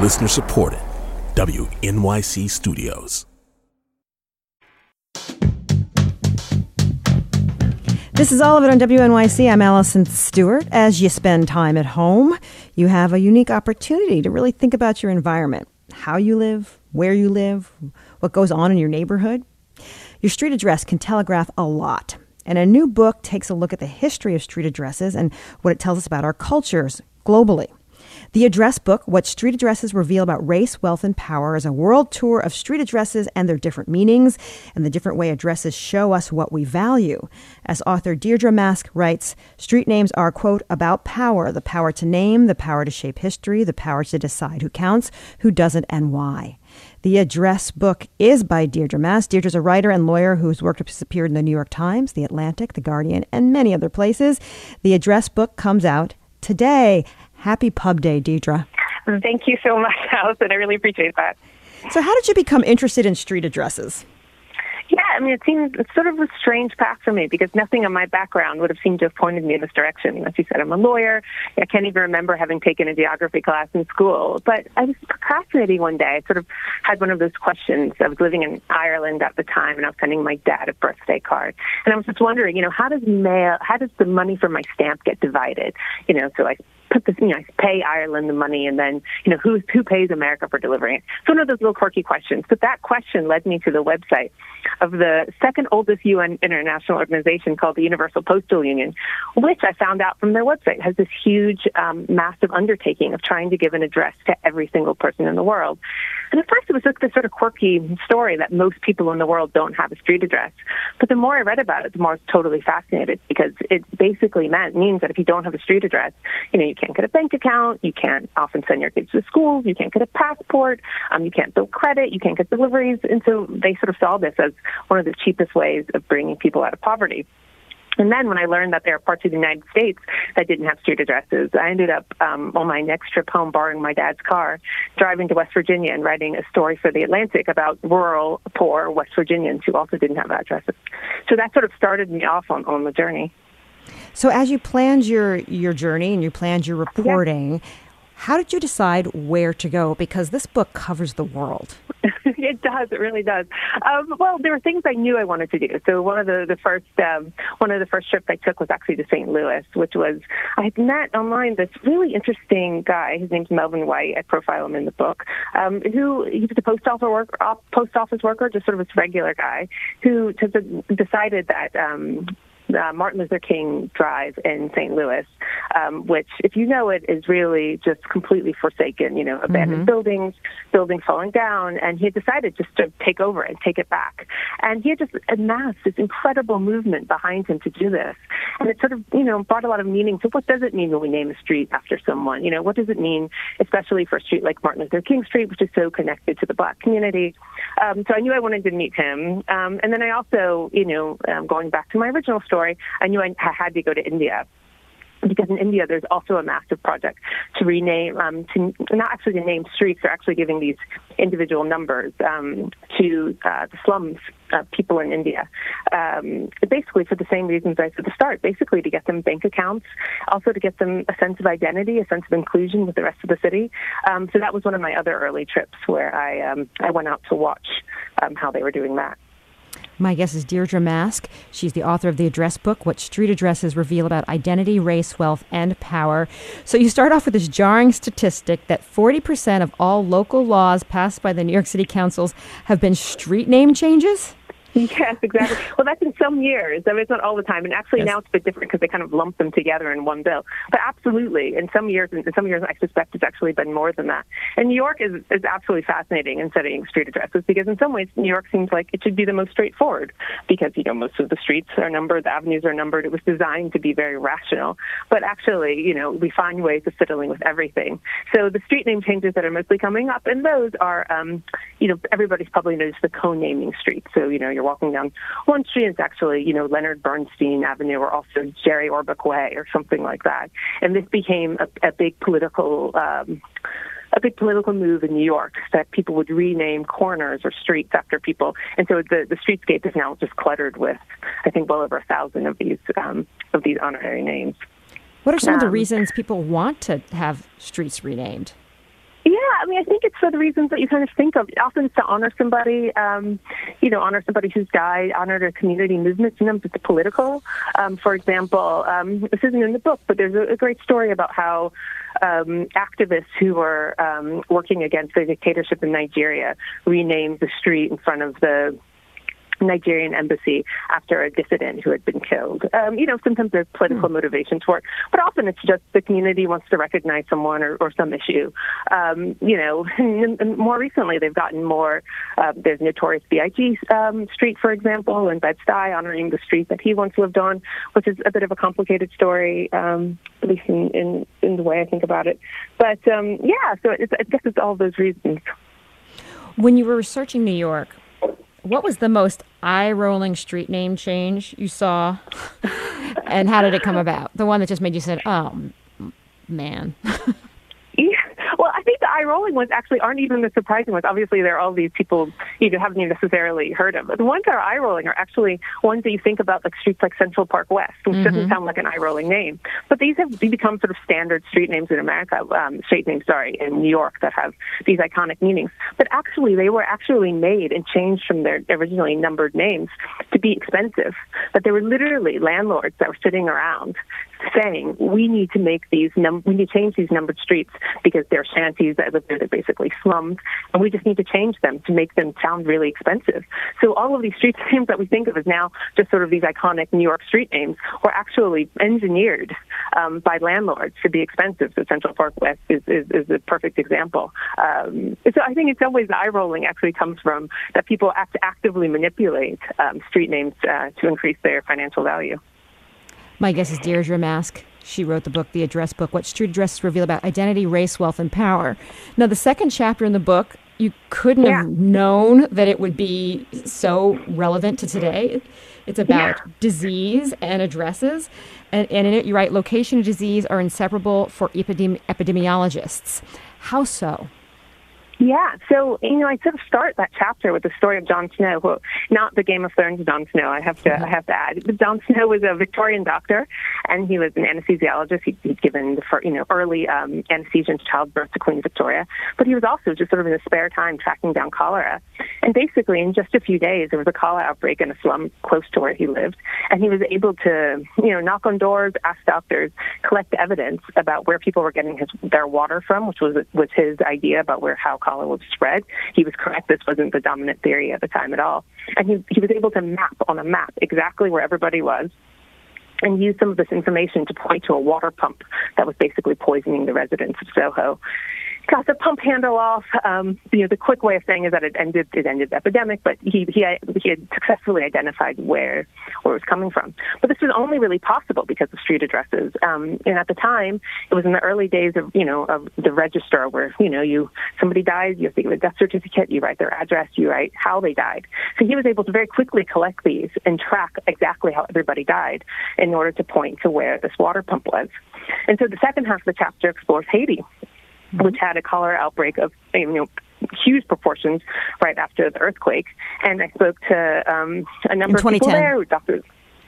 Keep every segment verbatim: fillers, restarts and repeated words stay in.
Listener supported. W N Y C Studios. This is all of it on W N Y C. I'm Allison Stewart. As you spend time at home, you have a unique opportunity to really think about your environment, how you live, where you live, what goes on in your neighborhood. Your street address can telegraph a lot. And a new book takes a look at the history of street addresses and what it tells us about our cultures globally. The Address Book, What Street Addresses Reveal About Race, Wealth, and Power, is a world tour of street addresses and their different meanings and the different way addresses show us what we value. As author Deirdre Mask writes, street names are, quote, about power, the power to name, the power to shape history, the power to decide who counts, who doesn't, and why. The Address Book is by Deirdre Mask. Deirdre's a writer and lawyer whose work has appeared in the New York Times, The Atlantic, The Guardian, and many other places. The Address Book comes out today. Happy Pub Day, Deirdre. Thank you so much, Allison. I really appreciate that. So how did you become interested in street addresses? Yeah, I mean, it seems it's sort of a strange path for me because nothing in my background would have seemed to have pointed me in this direction. As you said, I'm a lawyer. I can't even remember having taken a geography class in school. But I was procrastinating one day. I sort of had one of those questions. I was living in Ireland at the time, and I was sending my dad a birthday card. And I was just wondering, you know, how does mail, how does the money for my stamp get divided? You know, so I put this, you know, I pay Ireland the money, and then, you know, who who pays America for delivering it? So one of those little quirky questions. But that question led me to the website of the second oldest U N international organization called the Universal Postal Union, which I found out from their website has this huge, um, massive undertaking of trying to give an address to every single person in the world. And at first it was just this sort of quirky story that most people in the world don't have a street address. But the more I read about it, the more I was totally fascinated, because it basically meant means that if you don't have a street address, you know, you can't get a bank account, you can't often send your kids to school, you can't get a passport, um, you can't build credit, you can't get deliveries. And so they sort of saw this as one of the cheapest ways of bringing people out of poverty. And then when I learned that there are parts of the United States that didn't have street addresses, I ended up um, on my next trip home borrowing my dad's car, driving to West Virginia and writing a story for The Atlantic about rural, poor West Virginians who also didn't have addresses. So that sort of started me off on, on the journey. So as you planned your, your journey and you planned your reporting, yeah. How did you decide where to go? Because this book covers the world. It does. It really does. Um, well, there were things I knew I wanted to do. So one of the, the first um, one of the first trips I took was actually to Saint Louis, which was I had met online this really interesting guy. His name's Melvin White. I profile him in the book. Um, who he was a post office worker, post office worker, just sort of a regular guy who t- decided that. Um, Uh, Martin Luther King Drive in Saint Louis, um, which, if you know it, is really just completely forsaken, you know, abandoned mm-hmm. buildings, buildings falling down, and he had decided just to take over and take it back. And he had just amassed this incredible movement behind him to do this. And it sort of, you know, brought a lot of meaning to what does it mean when we name a street after someone? You know, what does it mean, especially for a street like Martin Luther King Street, which is so connected to the Black community? Um, so I knew I wanted to meet him. Um, and then I also, you know, um, going back to my original story, I knew I had to go to India, because in India there's also a massive project to rename, um, to not actually to name streets, they're actually giving these individual numbers um, to uh, the slums uh, people in India, um, basically for the same reasons I said at the start, basically to get them bank accounts, also to get them a sense of identity, a sense of inclusion with the rest of the city. Um, so that was one of my other early trips where I, um, I went out to watch um, how they were doing that. My guest is Deirdre Mask. She's the author of The Address Book, What Street Addresses Reveal About Identity, Race, Wealth, and Power. So you start off with this jarring statistic that forty percent of all local laws passed by the New York City councils have been street name changes? Yes, exactly. Well, that's in some years. I mean, it's not all the time. And actually yes. Now it's a bit different because they kind of lump them together in one bill. But absolutely, in some years, in some years, I suspect it's actually been more than that. And New York is, is absolutely fascinating in studying street addresses because in some ways, New York seems like it should be the most straightforward because, you know, most of the streets are numbered, the avenues are numbered. It was designed to be very rational. But actually, you know, we find ways of fiddling with everything. So the street name changes that are mostly coming up, and those are, um, you know, everybody's probably noticed the co-naming streets. So, you know, you're walking down one street, it's actually, you know, Leonard Bernstein Avenue or also Jerry Orbach Way or something like that. And this became a, a big political um, a big political move in New York that people would rename corners or streets after people. And so the, the streetscape is now just cluttered with, I think, well over a thousand of these um, of these honorary names. What are some um, of the reasons people want to have streets renamed? Yeah, I mean, I think it's for the reasons that you kind of think of. Often it's to honor somebody, um, you know, honor somebody who's died, honor their community movements, sometimes it's political. Um, for example, um, this isn't in the book, but there's a, a great story about how um, activists who were um, working against the dictatorship in Nigeria renamed the street in front of the Nigerian embassy after a dissident who had been killed. Um, you know, sometimes there's political mm. motivations for it, but often it's just the community wants to recognize someone or, or some issue. Um, you know, and, and more recently they've gotten more, uh, there's Notorious B I G um, Street, for example, in Bed-Stuy, honoring the street that he once lived on, which is a bit of a complicated story, um, at least in, in, in the way I think about it. But um, yeah, so it's, I guess it's all those reasons. When you were researching New York, what was the most eye-rolling street name change you saw, and how did it come about? The one that just made you say, oh, man. Yeah. Well, I think the eye-rolling ones actually aren't even the surprising ones. Obviously, there are all these people you haven't even necessarily heard of. But the ones that are eye-rolling are actually ones that you think about, like streets like Central Park West, which mm-hmm. doesn't sound like an eye-rolling name. But these have become sort of standard street names in America, um, street names, sorry, in New York that have these iconic meanings. But actually, they were actually made and changed from their originally numbered names to be expensive. But they were literally landlords that were sitting around saying, we need to make these, num- we need to change these numbered streets because they're shanties that live there, they're basically slums, and we just need to change them to make them sound really expensive. So all of these street names that we think of as now just sort of these iconic New York street names were actually engineered um, by landlords to be expensive. So Central Park West is, is, is a perfect example. Um, so I think in some ways the eye-rolling actually comes from that people act- actively manipulate um, street names uh, to increase their financial value. My guest is Deirdre Mask. She wrote the book, The Address Book, What Street Addresses Reveal About Identity, Race, Wealth, and Power. Now, the second chapter in the book, you couldn't yeah. have known that it would be so relevant to today. It's about yeah. disease and addresses. And, and in it, you write, location and disease are inseparable for epidemi- epidemiologists. How so? Yeah, so, you know, I sort of start that chapter with the story of John Snow, who, not the Game of Thrones John Snow, I have to mm-hmm. I have to add. But John Snow was a Victorian doctor, and he was an anesthesiologist. He'd, he'd given, the, you know, early um, anesthesia into childbirth to Queen Victoria. But he was also just sort of in his spare time tracking down cholera. And basically, in just a few days, there was a cholera outbreak in a slum close to where he lived. And he was able to, you know, knock on doors, ask doctors, collect evidence about where people were getting his, their water from, which was was his idea about where how cholera was spread. He was correct. This wasn't the dominant theory at the time at all. And he, he was able to map on a map exactly where everybody was and use some of this information to point to a water pump that was basically poisoning the residents of Soho. Got the pump handle off. Um, you know, the quick way of saying is that it ended it ended the epidemic, but he he had, he had successfully identified where where it was coming from. But this was only really possible because of street addresses. Um, and at the time, it was in the early days of you know of the register, where you know you somebody dies, you have to give a death certificate, you write their address, you write how they died. So he was able to very quickly collect these and track exactly how everybody died in order to point to where this water pump was. And so the second half of the chapter explores Haiti, which had a cholera outbreak of you know huge proportions right after the earthquake. And I spoke to um, a number of people there, doctors.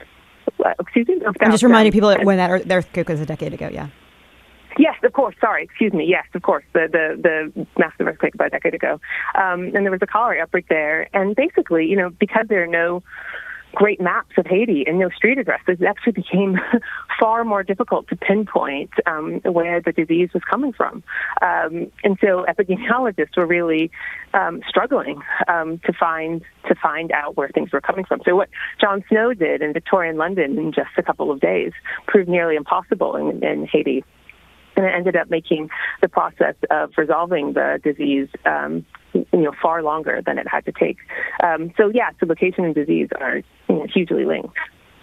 Uh, excuse me? I'm just reminding people that when that earthquake was a decade ago, yeah. Yes, of course. Sorry, excuse me. Yes, of course. The the, the massive earthquake about a decade ago. Um, and there was a cholera outbreak there. And basically, you know, because there are no great maps of Haiti and no street addresses, it actually became far more difficult to pinpoint um, where the disease was coming from. Um, and so epidemiologists were really um, struggling um, to find to find out where things were coming from. So what John Snow did in Victorian London in just a couple of days proved nearly impossible in, in Haiti. And it ended up making the process of resolving the disease um, you know, far longer than it had to take. Um, so, yeah, so location and disease are you know, hugely linked.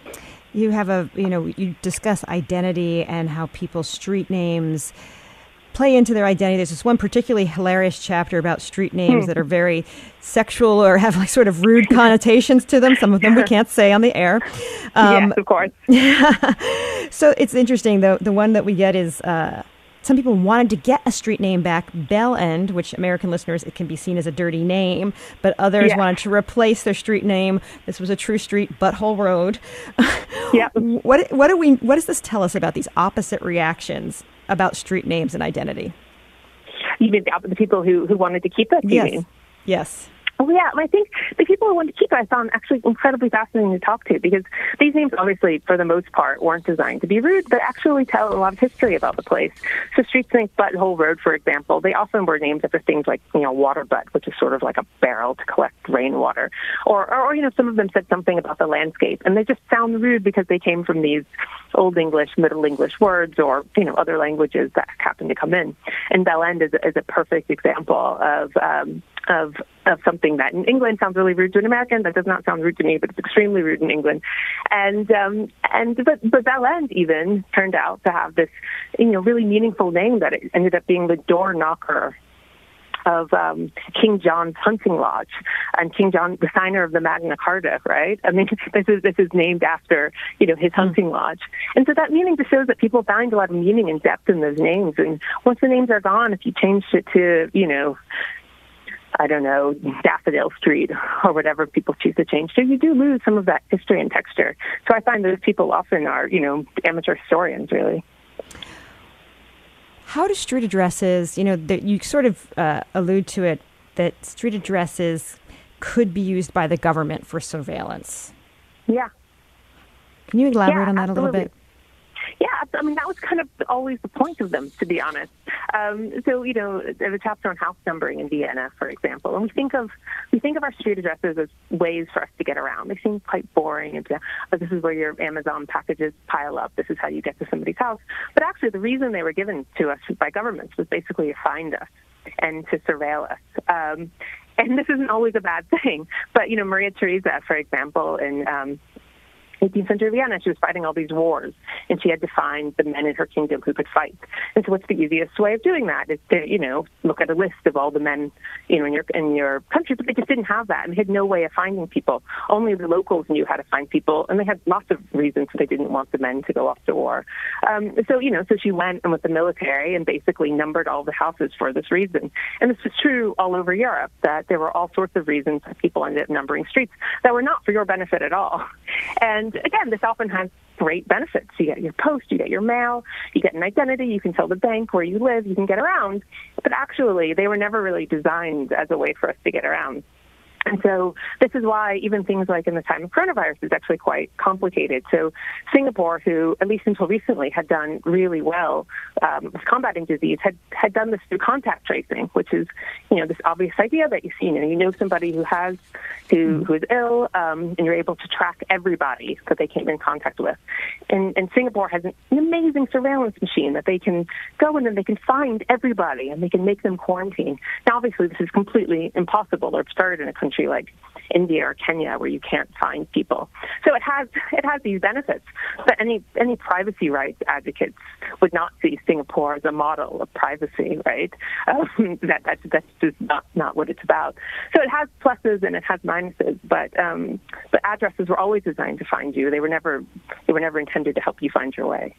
You have a, you know, you discuss identity and how people's street names play into their identity. There's this one particularly hilarious chapter about street names hmm. that are very sexual or have like sort of rude connotations to them. Some of them we can't say on the air. Um, yes, of course. So it's interesting, though. The one that we get is uh, some people wanted to get a street name back, Bell End, which American listeners, it can be seen as a dirty name, but others yes. wanted to replace their street name. This was a true street, Butthole Road. Yeah. What what do we? What does this tell us about these opposite reactions about street names and identity? even the, the people who, who wanted to keep it, you yes. mean? Yes. Oh, yeah. I think the people who wanted to keep it, I found actually incredibly fascinating to talk to, because these names, obviously, for the most part, weren't designed to be rude, but actually tell a lot of history about the place. So streets like Butthole Road, for example, they often were named after things like, you know, water butt, which is sort of like a barrel to collect rainwater. Or, or, you know, some of them said something about the landscape, and they just sound rude because they came from these Old English, Middle English words, or, you know, other languages that happen to come in. And Bell End is, is a perfect example of, um, of of something that in England sounds really rude to an American. That does not sound rude to me, but it's extremely rude in England. And um, and but, but Bell End even turned out to have this, you know, really meaningful name that it ended up being the door knocker of um, King John's hunting lodge, and King John, the signer of the Magna Carta, right? I mean, this is this is named after, you know, his hunting lodge, and so that meaning just shows that people find a lot of meaning and depth in those names. And once the names are gone, if you change it to, you know, I don't know, Daffodil Street or whatever people choose to change to, you do lose some of that history and texture. So I find those people often are, you know, amateur historians, really. How do street addresses, you know, that you sort of uh, allude to it, that street addresses could be used by the government for surveillance? Yeah. Can you elaborate yeah, on that absolutely. a little bit? Yeah, I mean, that was kind of always the point of them, to be honest. Um, so, you know, there's a chapter on house numbering in Vienna, for example, and we think of we think of our street addresses as ways for us to get around. They seem quite boring, and oh, this is where your Amazon packages pile up. This is how you get to somebody's house. But actually, the reason they were given to us by governments was basically to find us and to surveil us. Um, and this isn't always a bad thing. But, you know, Maria Theresa, for example, in um, eighteenth century Vienna, she was fighting all these wars, and she had to find the men in her kingdom who could fight. And so what's the easiest way of doing that is to, you know, look at a list of all the men, you know, in your in your country, but they just didn't have that, and they had no way of finding people. Only the locals knew how to find people, and they had lots of reasons they didn't want the men to go off to war. Um, so, you know, so she went and with the military and basically numbered all the houses for this reason. And this was true all over Europe, that there were all sorts of reasons that people ended up numbering streets that were not for your benefit at all. And again, this often has great benefits. You get your post, you get your mail, you get an identity, you can tell the bank where you live, you can get around. But actually, they were never really designed as a way for us to get around. And so this is why even things like in the time of coronavirus is actually quite complicated. So Singapore, who at least until recently had done really well um, with combating disease, had, had done this through contact tracing, which is, you know, this obvious idea that you see, you know, you know somebody who has, who, who is ill, um, and you're able to track everybody that they came in contact with. And, and Singapore has an amazing surveillance machine that they can go in and they can find everybody and they can make them quarantine. Now, obviously, this is completely impossible or absurd in a country like India or Kenya, where you can't find people. So it has it has these benefits. But any any privacy rights advocates would not see Singapore as a model of privacy, right? Um, that that's that's just not not what it's about. So it has pluses and it has minuses. But um, but addresses were always designed to find you. They were never they were never intended to help you find your way.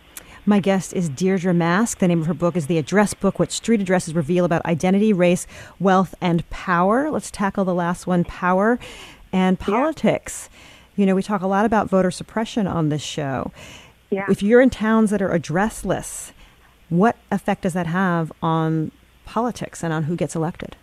My guest is Deirdre Mask. The name of her book is The Address Book, What Street Addresses Reveal About Identity, Race, Wealth, and Power. Let's tackle the last one, power and politics. Yeah. You know, we talk a lot about voter suppression on this show. Yeah. If you're in towns that are addressless, what effect does that have on politics and on who gets elected?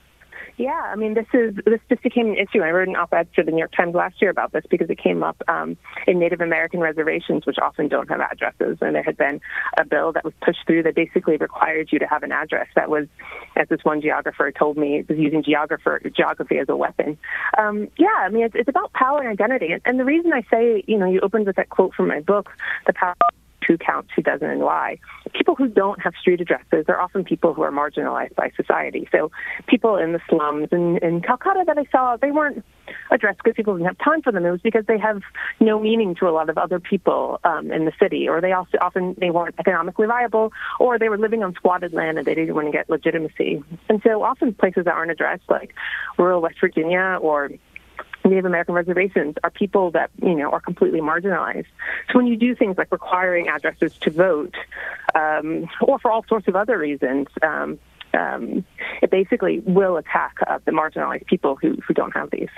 Yeah, I mean, this is this just became an issue. I wrote an op-ed for the New York Times last year about this because it came up um, in Native American reservations, which often don't have addresses. And there had been a bill that was pushed through that basically required you to have an address that was, as this one geographer told me, it was using geographer, geography as a weapon. Um, yeah, I mean, it's, it's about power and identity. And the reason I say, you know, you opened with that quote from my book, The Power Who Counts, Who Doesn't, and Why. People who don't have street addresses are often people who are marginalized by society. So people in the slums in, in Calcutta that I saw, they weren't addressed because people didn't have time for them. It was because they have no meaning to a lot of other people um, in the city, or they also often they weren't economically viable, or they were living on squatted land and they didn't want to get legitimacy. And so often places that aren't addressed, like rural West Virginia or Native American reservations, are people that, you know, are completely marginalized. So when you do things like requiring addresses to vote, um, or for all sorts of other reasons, um, um, it basically will attack uh, the marginalized people who, who don't have these.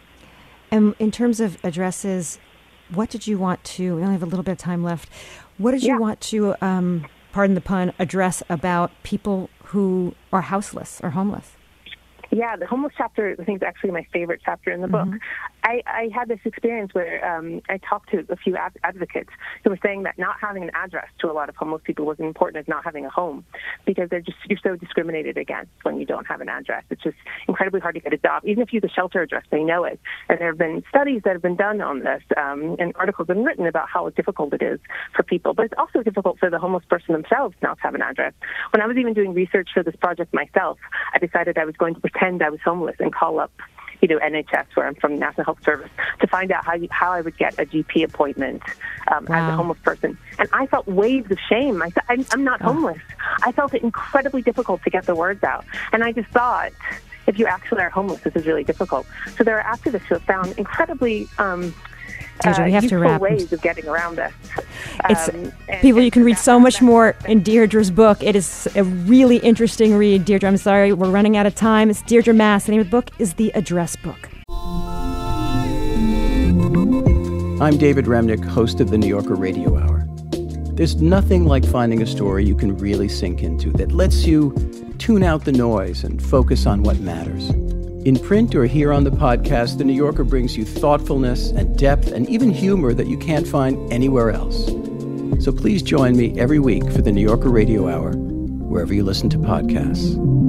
And in terms of addresses, what did you want to, we only have a little bit of time left, what did you yeah. want to, um, pardon the pun, address about people who are houseless or homeless. Yeah, the homeless chapter, I think, is actually my favorite chapter in the book. Mm-hmm. I, I had this experience where um, I talked to a few ad- advocates who were saying that not having an address to a lot of homeless people was as important as not having a home, because they're just you're so discriminated against when you don't have an address. It's just incredibly hard to get a job. Even if you use a shelter address, they know it. And there have been studies that have been done on this, um, and articles have been written about how difficult it is for people. But it's also difficult for the homeless person themselves not to have an address. When I was even doing research for this project myself, I decided I was going to pretend I was homeless and call up, you know, N H S, where I'm from, the National Health Service, to find out how you, how I would get a G P appointment um, wow. as a homeless person. And I felt waves of shame. I th- I'm, I'm not oh. homeless. I felt it incredibly difficult to get the words out. And I just thought, if you actually are homeless, this is really difficult. So there are activists who have found incredibly um, Deirdre, we have uh, to wrap. ways of getting around this. It's, um, and, people, you can and read that, so much that, more in Deirdre's book. It is a really interesting read, Deirdre. I'm sorry, we're running out of time. It's Deirdre Mass. The name of the book is The Address Book. I'm David Remnick, host of the New Yorker Radio Hour. There's nothing like finding a story you can really sink into that lets you tune out the noise and focus on what matters. In print or here on the podcast, The New Yorker brings you thoughtfulness and depth and even humor that you can't find anywhere else. So please join me every week for the New Yorker Radio Hour, wherever you listen to podcasts.